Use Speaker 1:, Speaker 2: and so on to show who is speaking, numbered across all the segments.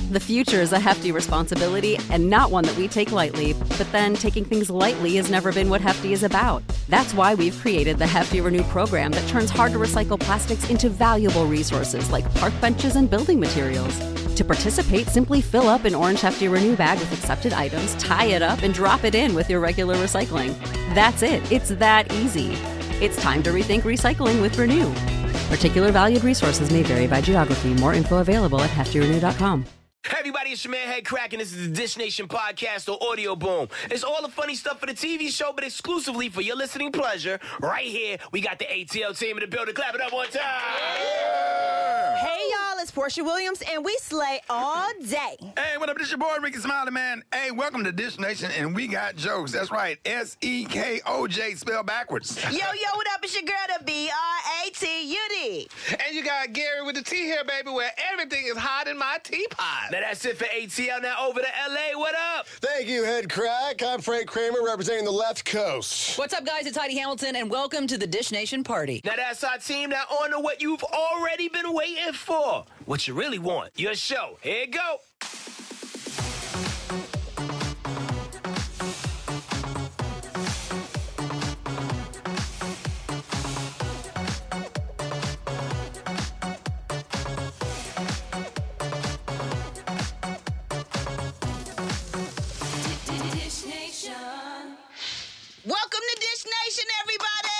Speaker 1: The future is a hefty responsibility and not one that we take lightly, but then taking things lightly has never been what Hefty is about. That's why we've created the Hefty Renew program that turns hard-to-recycle plastics into valuable resources like park benches and building materials. To participate, simply fill up an orange Hefty Renew bag with accepted items, tie it up, and drop it in with your regular recycling. That's it. It's that easy. It's time to rethink recycling with Renew. Particular valued resources may vary by geography. More info available at heftyrenew.com.
Speaker 2: Hey everybody, it's your man Head Crack, and this is the Dish Nation podcast or Audio Boom. It's all the funny stuff for the TV show, but exclusively for your listening pleasure. Right here, we got the ATL team in the building. Clap it up one time.
Speaker 3: Yeah. Hey y'all, it's Portia Williams, and we slay all day.
Speaker 4: Hey, what up? This your boy Ricky Smiley, man. Hey, welcome to Dish Nation, and we got jokes. That's right, S-E-K-O-J spelled backwards.
Speaker 3: Yo, what up? It's your girl, the B-R-A-T-U-D.
Speaker 5: And you got Gary with the tea here, baby, where everything is hot in my teapot.
Speaker 2: Now that's it for ATL. Now over to LA. What up?
Speaker 6: Thank you, Head Crack. I'm Frank Kramer representing the left coast.
Speaker 7: What's up, guys? It's Heidi Hamilton, and welcome to the Dish Nation party.
Speaker 2: Now that's our team. Now on to what you've already been waiting for. What you really want. Your show. Here you go.
Speaker 3: Welcome to Dish Nation, everybody.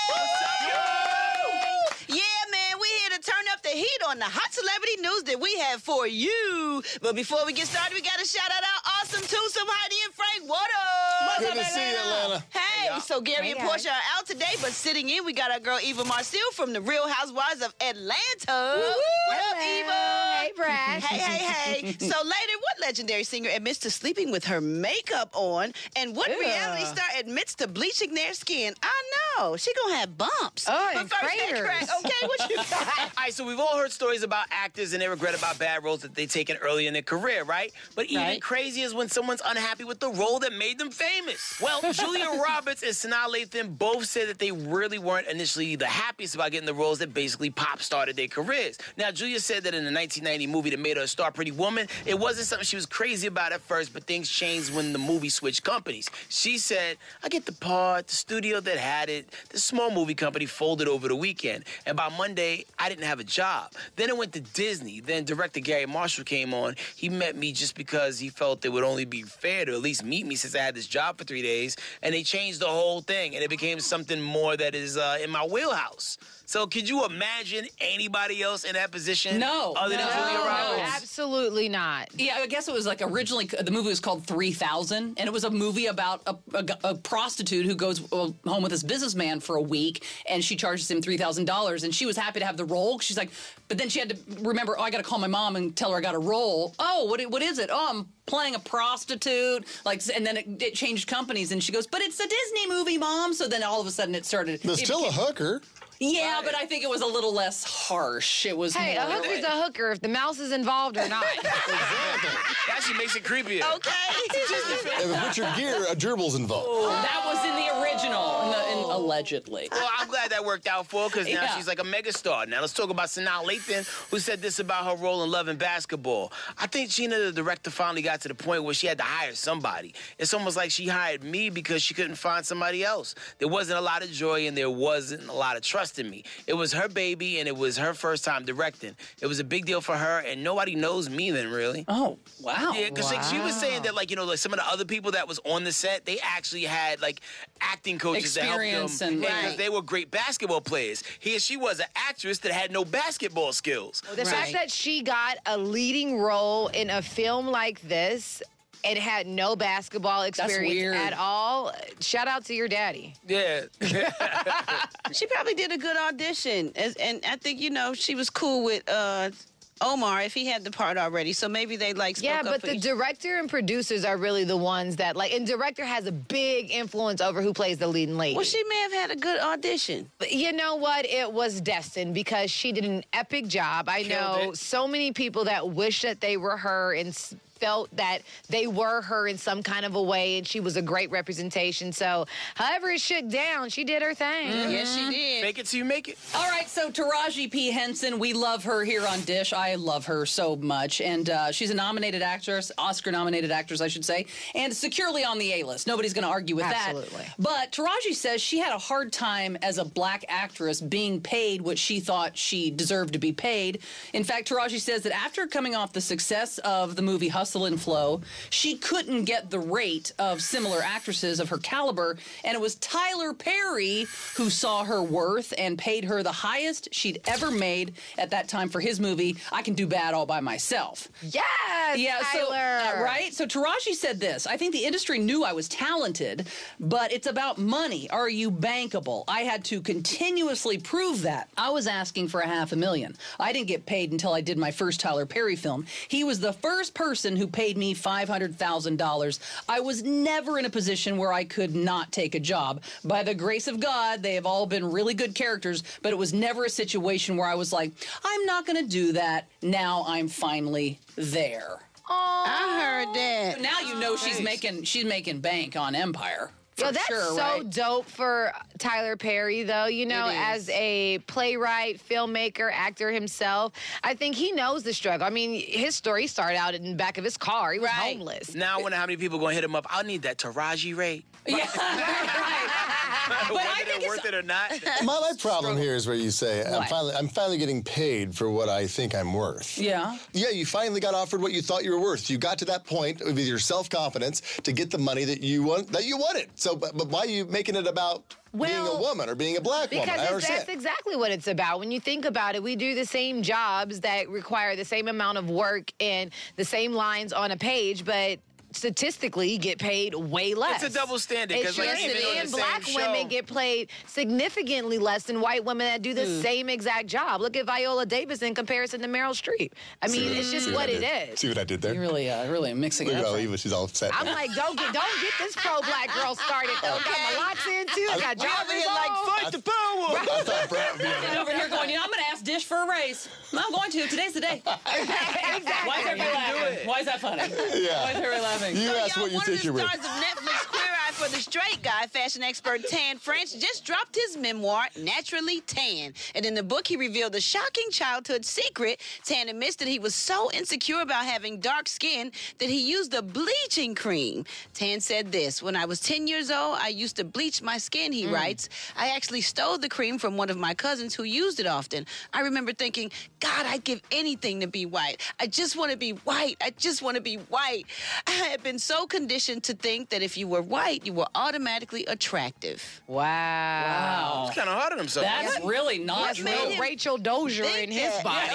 Speaker 3: Yeah, man, we're here to turn up the heat on the hot celebrity news that we have for you. But before we get started, we got to shout out our awesome twosome, Heidi and Frank. What up?
Speaker 6: Good to see you, Atlanta.
Speaker 3: Hey, so Gary and Portia are out today, but sitting in, we got our girl Eva Marcille from the Real Housewives of Atlanta. What up, Eva?
Speaker 8: Hey, Brad.
Speaker 3: Hey. So later, what legendary singer admits to sleeping with her makeup on? And what reality star admits to bleaching their skin? I know. She gonna have bumps.
Speaker 8: Oh,
Speaker 3: but
Speaker 8: and
Speaker 3: first,
Speaker 8: craters.
Speaker 3: Crack, okay, what you got?
Speaker 2: All right, so we've all heard stories about actors and they regret about bad roles that they've taken early in their career, right? But even crazier is when someone's unhappy with the role that made them famous. Well, Julia Roberts and Sanaa Lathan both said that they really weren't initially the happiest about getting the roles that basically pop-started their careers. Now, Julia said that in the 1990 movie that made her a star, Pretty Woman, it wasn't something she was crazy about at first, but things changed when the movie switched companies. She said, I get the part, the studio that had it, the small movie company folded over the weekend, and by Monday, I didn't have a job. Then it went to Disney. Then director Gary Marshall came on. He met me just because he felt it would only be fair to at least meet me since I had this job for 3 days, and they changed the whole thing, and it became something more that is in my wheelhouse. So could you imagine anybody else in that position?
Speaker 7: No.
Speaker 2: Other than Julia Roberts?
Speaker 8: Absolutely not.
Speaker 7: Yeah, I guess it was like originally the movie was called 3000, and it was a movie about a prostitute who goes home with this businessman for a week, and she charges him $3,000, and she was happy to have the role. She's like, but then she had to remember, I got to call my mom and tell her I got a role. Oh, what is it? Oh, I'm playing a prostitute. And then it changed companies, and she goes, but it's a Disney movie, Mom. So then all of a sudden it started.
Speaker 6: There's still a hooker.
Speaker 7: Yeah, right. But I think it was a little less harsh. It was
Speaker 8: Hey,
Speaker 7: more
Speaker 8: a hooker's a hooker if the mouse is involved or not.
Speaker 6: Exactly.
Speaker 2: That actually makes it creepier.
Speaker 3: Okay.
Speaker 6: And with Richard Gere, a gerbil's involved.
Speaker 7: That was in the original, allegedly.
Speaker 2: Well, I'm glad that worked out for her because now she's like a megastar. Now let's talk about Sanaa Lathan, who said this about her role in Love and Basketball. I think Gina, the director, finally got to the point where she had to hire somebody. It's almost like she hired me because she couldn't find somebody else. There wasn't a lot of joy and there wasn't a lot of trust in me. It was her baby and it was her first time directing. It was a big deal for her and nobody knows me then, really.
Speaker 7: Oh, wow.
Speaker 2: Yeah, because she was saying that, like some of the other people that was on the set, they actually had, acting coaches to help them. Because they were great basketball players. She was an actress that had no basketball skills.
Speaker 8: The fact that she got a leading role in a film like this and had no basketball experience at all, shout out to your daddy.
Speaker 2: Yeah.
Speaker 3: She probably did a good audition. And I think, she was cool with Omar if he had the part already. So maybe they spoke up
Speaker 8: but
Speaker 3: for
Speaker 8: the director and producers are really the ones that and director has a big influence over who plays the leading lady.
Speaker 3: Well, she may have had a good audition.
Speaker 8: But you know what? It was destined because she did an epic job. I know so many people that wish that they were her in felt that they were her in some kind of a way, and she was a great representation. So, however it shook down, she did her thing.
Speaker 3: Yes, she did.
Speaker 2: Make it till you make it.
Speaker 7: All right, so Taraji P. Henson, we love her here on Dish. I love her so much. And she's a nominated actress, Oscar-nominated actress, I should say, and securely on the A-list. Nobody's going to argue with
Speaker 8: Absolutely.
Speaker 7: that. But Taraji says she had a hard time as a black actress being paid what she thought she deserved to be paid. In fact, Taraji says that after coming off the success of the movie Hustle and Flow, she couldn't get the rate of similar actresses of her caliber, and it was Tyler Perry who saw her worth and paid her the highest she'd ever made at that time for his movie, I Can Do Bad All By Myself.
Speaker 8: Yes,
Speaker 7: Yeah,
Speaker 8: Tyler.
Speaker 7: so, right? So Taraji said this, I think the industry knew I was talented, but it's about money. Are you bankable? I had to continuously prove that. I was asking for $500,000. I didn't get paid until I did my first Tyler Perry film. He was the first person who paid me $500,000. I was never in a position where I could not take a job. By the grace of God, they have all been really good characters, but it was never a situation where I was like, I'm not going to do that. Now I'm finally there.
Speaker 3: I heard that.
Speaker 7: Now you know she's making bank on Empire.
Speaker 8: Yo, that's
Speaker 7: sure,
Speaker 8: so
Speaker 7: right?
Speaker 8: dope for Tyler Perry, though. You know,
Speaker 3: It is.
Speaker 8: as a playwright, filmmaker, actor himself, I think he knows the struggle. I mean, his story started out in the back of his car. He was homeless.
Speaker 2: Now I wonder how many people are going to hit him up. I need that Taraji rate.
Speaker 7: Yeah, right. But I
Speaker 2: Whether
Speaker 7: think
Speaker 2: they're worth it or not.
Speaker 6: My problem here is where you say, I'm finally getting paid for what I think I'm worth.
Speaker 7: Yeah.
Speaker 6: Yeah, you finally got offered what you thought you were worth. You got to that point with your self-confidence to get the money that you wanted. So, but why are you making it about being a woman or being a black woman? I
Speaker 8: Because
Speaker 6: understand.
Speaker 8: that's exactly what it's about. When you think about it, we do the same jobs that require the same amount of work and the same lines on a page, but statistically get paid way less.
Speaker 2: It's a double standard.
Speaker 8: It
Speaker 2: 'cause,
Speaker 8: sure
Speaker 2: like,
Speaker 8: is.
Speaker 2: even on the
Speaker 8: And
Speaker 2: same
Speaker 8: black
Speaker 2: show-
Speaker 8: women get paid significantly less than white women that do the same exact job. Look at Viola Davis in comparison to Meryl Streep. I mean, it's just what it is.
Speaker 6: See what I did there?
Speaker 7: You're really mixing
Speaker 6: Look
Speaker 7: it
Speaker 6: at
Speaker 7: up.
Speaker 6: Eva, she's all upset.
Speaker 8: I'm like, don't get this pro-black girl started, though. Got my locks in, too. Got
Speaker 3: We over
Speaker 8: Jarvis
Speaker 3: here
Speaker 8: on.
Speaker 3: like, fight the power.
Speaker 6: I thought Brad would be
Speaker 7: And over here going, I'm going to ask Dish for a raise. I'm going to. Today's the day.
Speaker 8: Exactly.
Speaker 7: Why is everybody laughing? Why is that funny?
Speaker 6: Yeah.
Speaker 7: Why is everybody laughing?
Speaker 6: You asked
Speaker 3: Y'all,
Speaker 6: what you
Speaker 3: one
Speaker 6: think
Speaker 3: of
Speaker 6: you're
Speaker 3: the
Speaker 6: worth.
Speaker 3: stars of Netflix Queer Eye for the Straight Guy, fashion expert Tan French, just dropped his memoir, Naturally Tan. And in the book, he revealed a shocking childhood secret. Tan admits that he was so insecure about having dark skin that he used a bleaching cream. Tan said this, when I was 10 years old, I used to bleach my skin, he writes. I actually stole the cream from one of my cousins who used it often. I remember thinking, God, I'd give anything to be white. I just want to be white. I just want to be white. I had been so conditioned to think that if you were white, you were automatically attractive.
Speaker 8: Wow.
Speaker 2: He's kind of hard on himself.
Speaker 7: That's really not
Speaker 3: What
Speaker 7: true.
Speaker 3: made
Speaker 8: No
Speaker 3: him
Speaker 8: Rachel Dozier in
Speaker 3: think
Speaker 8: his
Speaker 3: that?
Speaker 8: body.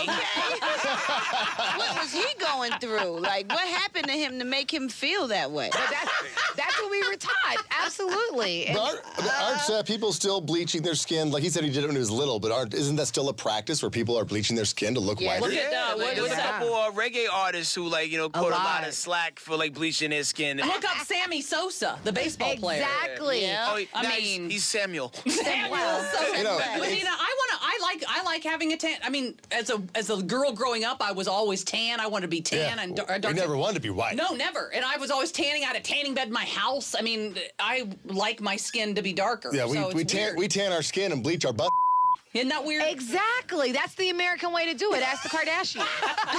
Speaker 3: Okay. What was he going through? Like, what happened to him to make him feel that way?
Speaker 8: But that's what we were taught. Absolutely. And
Speaker 6: But aren't people still bleaching their skin? Like he said he did it when he was little, but isn't that still a practice where people are bleaching their skin to look whiter?
Speaker 7: Look at
Speaker 2: There's a couple reggae artists who, like, caught a lot
Speaker 8: lot.
Speaker 2: of slack for, like, bleaching their skin.
Speaker 7: Look up Sammy Sosa, the baseball player.
Speaker 8: Exactly.
Speaker 2: Oh,
Speaker 7: I
Speaker 2: nice.
Speaker 7: mean-
Speaker 2: He's Samuel.
Speaker 7: Samuel Sosa.
Speaker 6: You know,
Speaker 7: But Nina, I like having a tan. I mean, as a girl growing up, I was always tan. I wanted to be tan and dark.
Speaker 6: You never wanted to be white.
Speaker 7: No, never. And I was always tanning. I had a tanning bed in my house. I mean, I like my skin to be darker.
Speaker 6: Yeah,
Speaker 7: so
Speaker 6: we
Speaker 7: it's
Speaker 6: tan
Speaker 7: weird.
Speaker 6: we tan our skin and bleach our butt.
Speaker 7: Isn't that weird?
Speaker 8: Exactly. That's the American way to do it. Ask the Kardashians.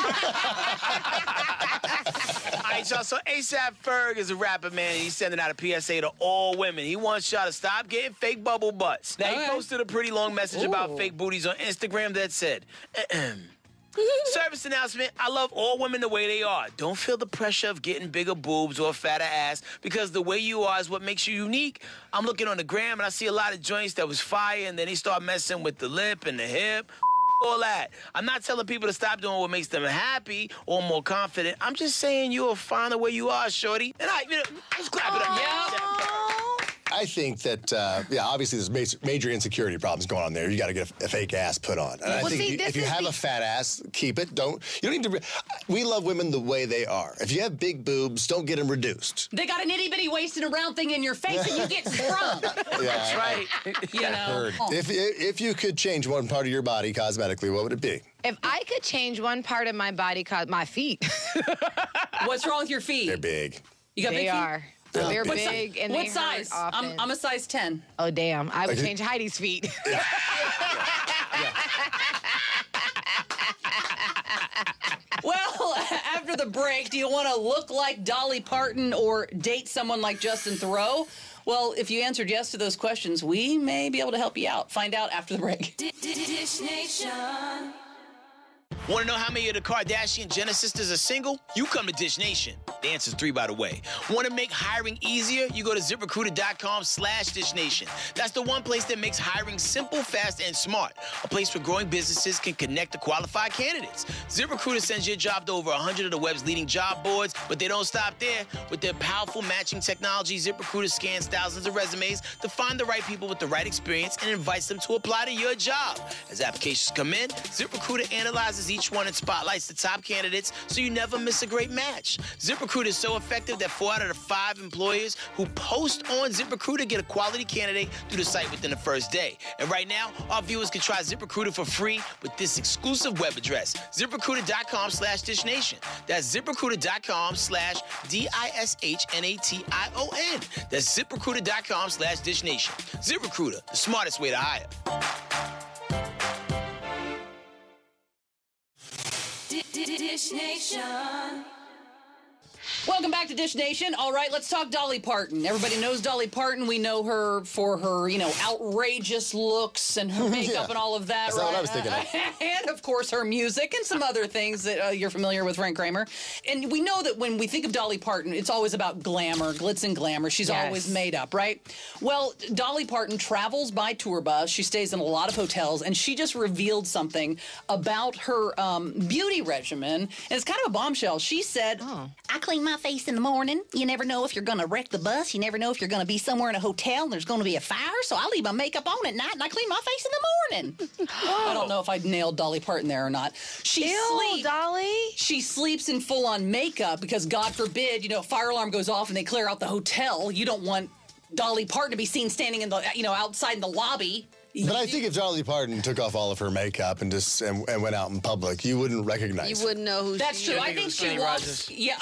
Speaker 2: All right, y'all. So ASAP Ferg is a rapper, man. And he's sending out a PSA to all women. He wants y'all to stop getting fake bubble butts. Now, he
Speaker 7: Okay.
Speaker 2: posted a pretty long message about fake booties on Instagram that said, service announcement, I love all women the way they are. Don't feel the pressure of getting bigger boobs or a fatter ass because the way you are is what makes you unique. I'm looking on the gram and I see a lot of joints that was fire and then they start messing with the lip and the hip. All that. I'm not telling people to stop doing what makes them happy or more confident. I'm just saying you're fine the way you are, shorty. And let's clap it up.
Speaker 7: Yeah.
Speaker 6: I think that, obviously there's major insecurity problems going on there. You got to get a fake ass put on. And I think if you have a fat ass, keep it. You don't need to. We love women the way they are. If you have big boobs, don't get them reduced.
Speaker 7: They got an itty bitty waist and a round thing in your face, and you get sprung.
Speaker 2: That's right.
Speaker 7: You know.
Speaker 6: If you could change one part of your body cosmetically, what would it be?
Speaker 8: If I could change one part of my body, my feet.
Speaker 7: What's wrong with your feet?
Speaker 6: They're big.
Speaker 7: You got big feet?
Speaker 8: They are. They're
Speaker 6: What
Speaker 8: big and
Speaker 7: what
Speaker 8: they
Speaker 7: size?
Speaker 8: hurt often.
Speaker 7: I'm a size 10.
Speaker 8: Oh, damn. I would change Heidi's feet.
Speaker 7: Well, after the break, do you want to look like Dolly Parton or date someone like Justin Theroux? Well, if you answered yes to those questions, we may be able to help you out. Find out after the break.
Speaker 9: Dish Nation.
Speaker 2: Want to know how many of the Kardashian Jenner sisters are single? You come to Dish Nation. The answer's 3, by the way. Want to make hiring easier? You go to ZipRecruiter.com/DishNation. That's the one place that makes hiring simple, fast, and smart. A place where growing businesses can connect to qualified candidates. ZipRecruiter sends your job to over 100 of the web's leading job boards, but they don't stop there. With their powerful matching technology, ZipRecruiter scans thousands of resumes to find the right people with the right experience and invites them to apply to your job. As applications come in, ZipRecruiter analyzes each one and spotlights the top candidates so you never miss a great match. ZipRecruiter is so effective that 4 out of the 5 employers who post on ZipRecruiter get a quality candidate through the site within the first day. And right now, our viewers can try ZipRecruiter for free with this exclusive web address, ZipRecruiter.com/DishNation. That's ZipRecruiter.com/DISHNATION. That's ZipRecruiter.com/DishNation. ZipRecruiter, the smartest way to hire.
Speaker 9: Dish Nation.
Speaker 7: Welcome back to Dish Nation. All right, let's talk Dolly Parton. Everybody knows Dolly Parton. We know her for her, outrageous looks and her makeup and all of that.
Speaker 6: That's
Speaker 7: right?
Speaker 6: what I was thinking of.
Speaker 7: And, of course, her music and some other things that you're familiar with, Frank Kramer. And we know that when we think of Dolly Parton, it's always about glamour, glitz and glamour. She's always made up, right? Well, Dolly Parton travels by tour bus. She stays in a lot of hotels, and she just revealed something about her beauty regimen. And it's kind of a bombshell. She said,
Speaker 10: I clean my face in the morning. You never know if you're going to wreck the bus. You never know if you're going to be somewhere in a hotel and there's going to be a fire. So I leave my makeup on at night and I clean my face in the morning.
Speaker 7: I don't know if I nailed Dolly Parton there or not.
Speaker 8: Dolly.
Speaker 7: She sleeps in full-on makeup because, God forbid, fire alarm goes off and they clear out the hotel. You don't want Dolly Parton to be seen standing in the, outside in the lobby.
Speaker 6: But I think if Dolly Parton took off all of her makeup and just and went out in public, you wouldn't recognize her.
Speaker 3: You wouldn't know who
Speaker 7: That's
Speaker 3: she
Speaker 7: true.
Speaker 3: is.
Speaker 7: I think she walks. Yeah.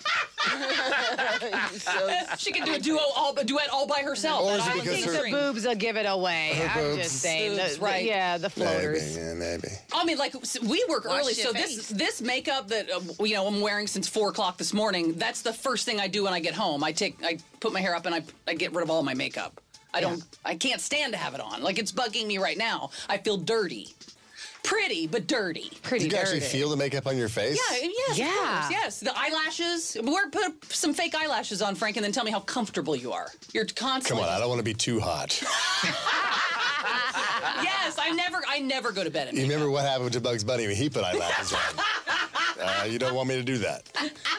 Speaker 7: She can do a duet all by herself.
Speaker 6: Or is it
Speaker 8: I
Speaker 6: because
Speaker 8: think the boobs will give it away. I'm just saying.
Speaker 7: Boobs, right.
Speaker 8: The floaters.
Speaker 6: Maybe.
Speaker 7: I mean, we work early,
Speaker 3: your
Speaker 7: so
Speaker 3: face.
Speaker 7: this makeup that I'm wearing since 4 o'clock this morning. That's the first thing I do when I get home. I put my hair up and I get rid of all my makeup. I can't stand to have it on. Like, it's bugging me right now. I feel dirty. Pretty, but dirty.
Speaker 6: Did you actually feel the makeup on your face?
Speaker 7: Yeah, yes, of course, yes. The eyelashes. Put some fake eyelashes on, Frank, and then tell me how comfortable you are. You're constantly.
Speaker 6: Come on, I don't want to be too hot.
Speaker 7: Yes, I never go to bed at
Speaker 6: You remember what happened to Bugs Bunny when he put eyelashes on? You don't want me to do that.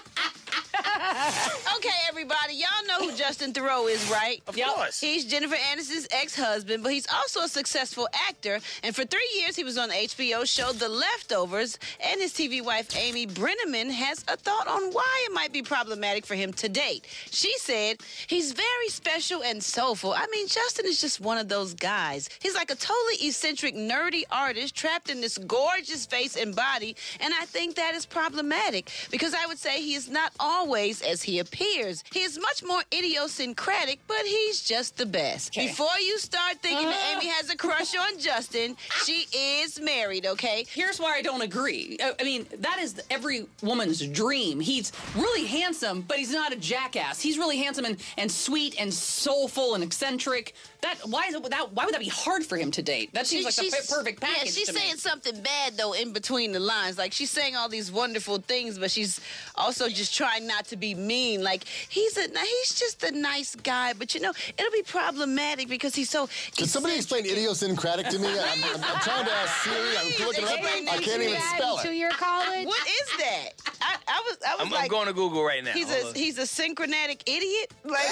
Speaker 3: Okay, everybody, y'all know who Justin Theroux is, right?
Speaker 2: Of course.
Speaker 3: He's Jennifer Aniston's ex-husband, but he's also a successful actor. And for 3 years, he was on the HBO show The Leftovers. And his TV wife, Amy Brenneman, has a thought on why it might be problematic for him to date. She said, he's very special and soulful. I mean, Justin is just one of those guys. He's like a totally eccentric, nerdy artist trapped in this gorgeous face and body. And I think that is problematic because I would say he is not always as he appears. He is much more idiosyncratic, but he's just the best.
Speaker 7: Okay.
Speaker 3: Before you start thinking that Amy has a crush on Justin, she is married, okay?
Speaker 7: Here's why I don't agree. I mean, that is every woman's dream. He's really handsome, but he's not a jackass. He's really handsome and sweet and soulful and eccentric. Why would that be hard for him to date? That seems like the perfect package.
Speaker 3: Yeah, she's
Speaker 7: to me.
Speaker 3: saying something bad though in between the lines. Like she's saying all these wonderful things, but she's also just trying not to be mean. Like he's just a nice guy, but you know, it'll be problematic because he's so.
Speaker 6: Can somebody explain idiosyncratic to me? I'm trying to ask Siri. I'm looking it up. I can't even spell it.
Speaker 8: To your college?
Speaker 3: What is that?
Speaker 2: I'm going to Google right now.
Speaker 3: He's a synchronatic idiot. Like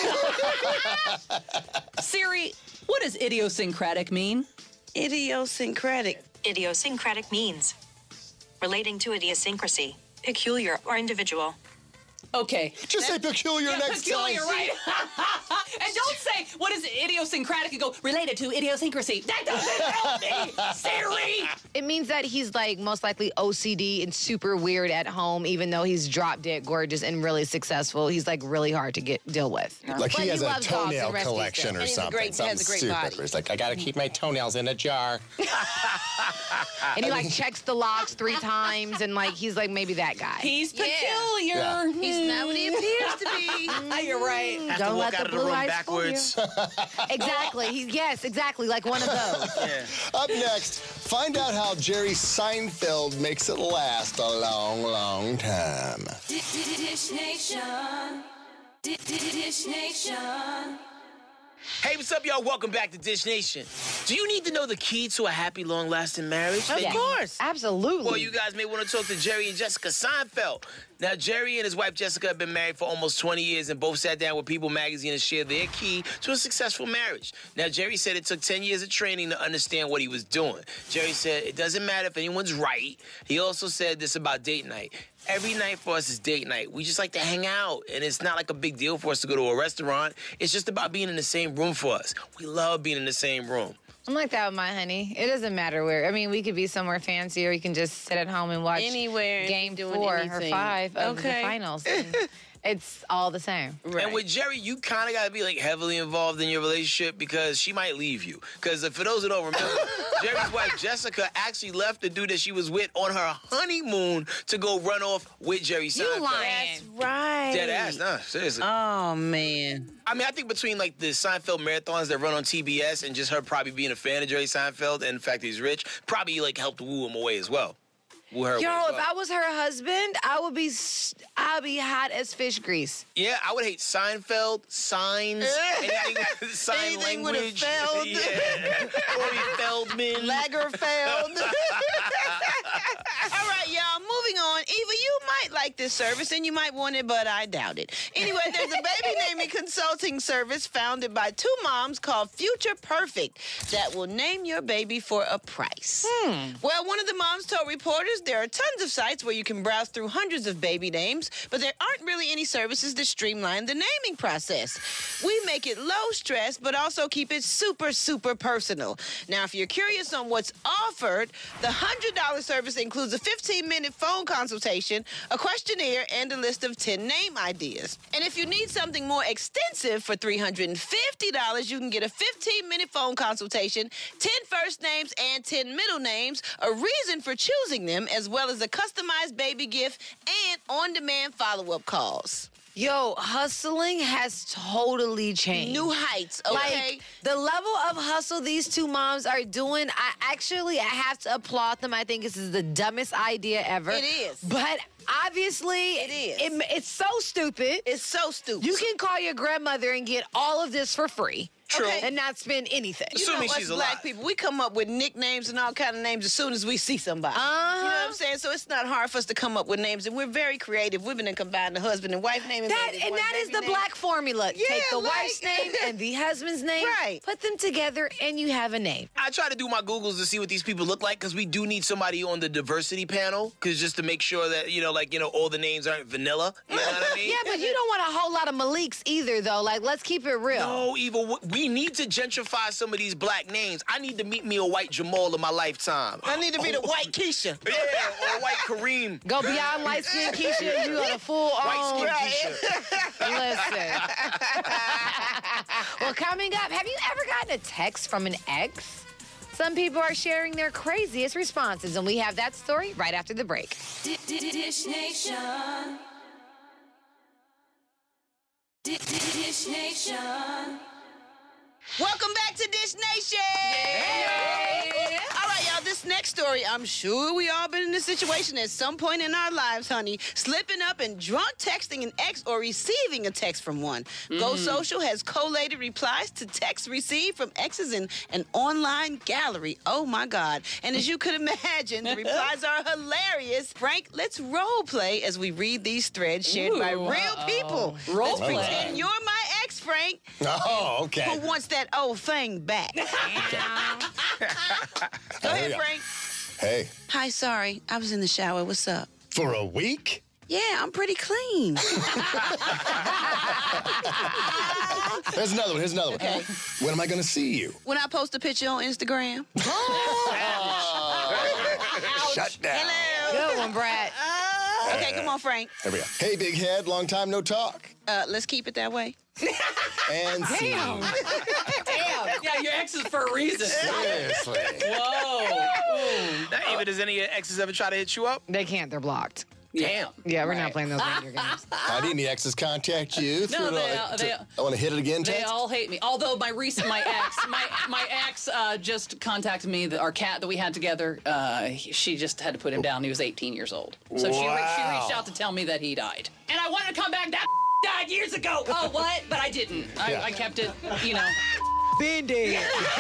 Speaker 7: Siri, what does idiosyncratic mean?
Speaker 3: Idiosyncratic.
Speaker 11: Idiosyncratic means relating to idiosyncrasy, peculiar or individual.
Speaker 7: Okay.
Speaker 6: Just say peculiar next
Speaker 7: peculiar,
Speaker 6: time.
Speaker 7: right? And don't say, what is idiosyncratic, and go, related to idiosyncrasy. That doesn't help me, Siri!
Speaker 8: It means that he's like most likely OCD and super weird at home, even though he's drop dead gorgeous and really successful. He's like really hard to deal with.
Speaker 6: Like he has a
Speaker 8: loves dogs
Speaker 6: toenail
Speaker 8: and rescues
Speaker 6: collection
Speaker 8: them.
Speaker 6: or
Speaker 3: And he's a
Speaker 6: something.
Speaker 3: great-
Speaker 6: Something
Speaker 3: has a great
Speaker 6: stupid.
Speaker 3: body.
Speaker 6: Where he's like, I gotta keep my toenails in a jar.
Speaker 8: And he like checks the locks 3 times, and like he's like maybe that guy.
Speaker 7: He's peculiar.
Speaker 6: Yeah.
Speaker 3: He's not what he appears to be.
Speaker 7: You're right.
Speaker 2: Have to
Speaker 8: Don't
Speaker 2: walk
Speaker 8: let
Speaker 2: out
Speaker 8: the
Speaker 2: of the
Speaker 8: blue
Speaker 2: room
Speaker 8: eyes
Speaker 2: backwards.
Speaker 8: Exactly. Yes, exactly. Like one of those.
Speaker 2: Yeah.
Speaker 6: Up next, find out how Jerry Seinfeld makes it last a long, long time.
Speaker 9: Dish Nation. Dish Nation.
Speaker 2: Hey, what's up, y'all? Welcome back to Dish Nation. Do you need to know the key to a happy, long-lasting marriage?
Speaker 3: Of course.
Speaker 8: Absolutely.
Speaker 2: Well, you guys may want to talk to Jerry and Jessica Seinfeld. Now, Jerry and his wife Jessica have been married for almost 20 years and both sat down with People magazine and shared their key to a successful marriage. Now, Jerry said it took 10 years of training to understand what he was doing. Jerry said it doesn't matter if anyone's right. He also said this about date night. Every night for us is date night. We just like to hang out, and it's not like a big deal for us to go to a restaurant. It's just about being in the same room for us. We love being in the same room.
Speaker 8: I'm like that with my honey. It doesn't matter where. I mean, we could be somewhere fancy, or you can just sit at home and watch
Speaker 3: Anywhere,
Speaker 8: game
Speaker 3: doing
Speaker 8: 4
Speaker 3: anything.
Speaker 8: or 5 of
Speaker 3: Okay.
Speaker 8: the finals. And it's all the same.
Speaker 2: And with Jerry, you kind of got to be like heavily involved in your relationship because she might leave you. Because for those who don't remember, Jerry's wife Jessica actually left the dude that she was with on her honeymoon to go run off with Jerry Seinfeld.
Speaker 8: You lying.
Speaker 3: That's right.
Speaker 2: Dead ass, nah, seriously.
Speaker 3: Oh, man.
Speaker 2: I mean, I think between like the Seinfeld marathons that run on TBS and just her probably being a fan of Jerry Seinfeld and the fact that he's rich, probably like helped woo him away as well. Woo her away
Speaker 8: Yo,
Speaker 2: as
Speaker 8: if
Speaker 2: well.
Speaker 8: I was her husband, I'd be hot as fish grease.
Speaker 2: Yeah, I would hate Seinfeld, signs, anything, sign
Speaker 3: Anything with a
Speaker 2: language.
Speaker 3: feld.
Speaker 2: Yeah. Corey Feldman.
Speaker 3: Lagerfeld. All right, y'all, moving on. Eva, you might like this service and you might want it, but I doubt it. Anyway, there's a baby naming consulting service founded by 2 moms called Future Perfect that will name your baby for a price. Well, one of the moms told reporters there are tons of sites where you can browse through hundreds of baby names, but there aren't really any services that streamline the naming process. We make it low stress, but also keep it super, super personal. Now, if you're curious on what's offered, the $100 service includes a 15-minute phone consultation, a questionnaire, and a list of 10 name ideas. And if you need something more extensive for $350, you can get a 15-minute phone consultation, 10 first names and 10 middle names, a reason for choosing them, as well as a customized baby gift and on-demand follow-up calls.
Speaker 8: Yo, hustling has totally changed.
Speaker 3: New heights, okay?
Speaker 8: Like, the level of hustle these 2 moms are doing, I have to applaud them. I think this is the dumbest idea ever.
Speaker 3: It is.
Speaker 8: But obviously,
Speaker 3: It is.
Speaker 8: It's so stupid.
Speaker 3: It's so stupid.
Speaker 8: You can call your grandmother and get all of this for free.
Speaker 2: True.
Speaker 3: Okay.
Speaker 8: And not spend anything.
Speaker 3: You know,
Speaker 2: Assuming
Speaker 3: us
Speaker 2: she's
Speaker 3: black
Speaker 2: alive.
Speaker 3: people, we come up with nicknames and all kind of names as soon as we see somebody.
Speaker 8: Uh-huh.
Speaker 3: You know what I'm saying? So it's not hard for us to come up with names, and we're very creative. We've been combined the husband and wife name.
Speaker 8: That is the black formula.
Speaker 3: Yeah,
Speaker 8: Take the
Speaker 3: like-
Speaker 8: wife's name and the husband's name,
Speaker 3: Right.
Speaker 8: put them together, and you have a name.
Speaker 2: I try to do my Googles to see what these people look like because we do need somebody on the diversity panel because just to make sure that, all the names aren't vanilla. You know what I mean?
Speaker 8: Yeah, but you don't want a whole lot of Maliks either, though. Like, let's keep it real.
Speaker 2: No, Eva, we need to gentrify some of these black names. I need to meet me a white Jamal in my lifetime.
Speaker 3: I need to be the white Keisha.
Speaker 2: Yeah, or a white Kareem.
Speaker 8: Go beyond light skin Keisha, you got a full on.
Speaker 2: White skin Keisha.
Speaker 8: Listen. Well, coming up, have you ever gotten a text from an ex? Some people are sharing their craziest responses, and we have that story right after the break.
Speaker 9: Dish Nation. Dish Nation.
Speaker 3: Welcome back to Dish Nation. All right, y'all. This This next story, I'm sure we all been in this situation at some point in our lives, honey. Slipping up and drunk texting an ex or receiving a text from one. Go Social has collated replies to texts received from exes in an online gallery. Oh, my God. And as you could imagine, the replies are hilarious. Frank, let's role play as we read these threads shared by real people. Let's pretend you're my ex, Frank.
Speaker 6: Oh, okay.
Speaker 3: Who wants that old thing back? Go ahead, Frank.
Speaker 6: Hey.
Speaker 3: Hi, sorry. I was in the shower. What's up?
Speaker 6: For a week?
Speaker 3: Yeah, I'm pretty clean.
Speaker 6: Here's another one.
Speaker 3: Okay.
Speaker 6: When am I going to see you?
Speaker 3: When I post a picture on Instagram.
Speaker 4: Shut down.
Speaker 3: Hello.
Speaker 8: Good one, Brad.
Speaker 3: Okay, come on, Frank.
Speaker 6: There we go. Hey, big head. Long time no talk.
Speaker 3: Let's keep it that way.
Speaker 6: And see you.
Speaker 7: Damn. Yeah, your ex is for a reason.
Speaker 6: Seriously.
Speaker 7: Whoa.
Speaker 2: Now, Ava, does any of your exes ever try to hit you up?
Speaker 8: They can't. They're blocked.
Speaker 2: Damn.
Speaker 8: Yeah, we're not playing those reindeer games.
Speaker 6: How do any exes contact you?
Speaker 7: No,
Speaker 6: I want to hit it again,
Speaker 7: They
Speaker 6: text?
Speaker 7: all hate me. Although my ex just contacted me. Our cat that we had together, she just had to put him down. He was 18 years old. So she reached out to tell me that he died. And I wanted to come back. That died years ago. Oh, what? But I didn't. I kept it,
Speaker 8: Been dead.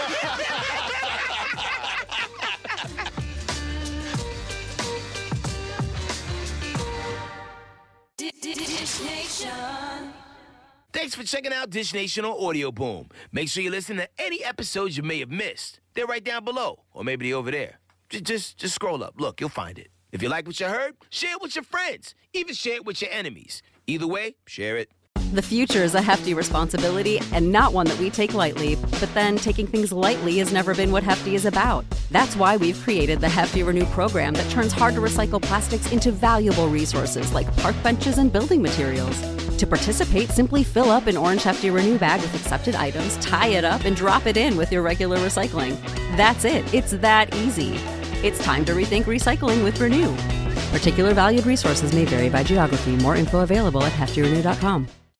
Speaker 9: Dish Nation.
Speaker 2: Thanks for checking out Dish Nation on Audio Boom. Make sure you listen to any episodes you may have missed. They're right down below, or maybe they're over there. Just scroll up. Look, you'll find it. If you like what you heard, share it with your friends. Even share it with your enemies. Either way, share it.
Speaker 1: The future is a hefty responsibility and not one that we take lightly. But then taking things lightly has never been what Hefty is about. That's why we've created the Hefty Renew program that turns hard-to-recycle plastics into valuable resources like park benches and building materials. To participate, simply fill up an orange Hefty Renew bag with accepted items, tie it up, and drop it in with your regular recycling. That's it. It's that easy. It's time to rethink recycling with Renew. Particular valued resources may vary by geography. More info available at heftyrenew.com.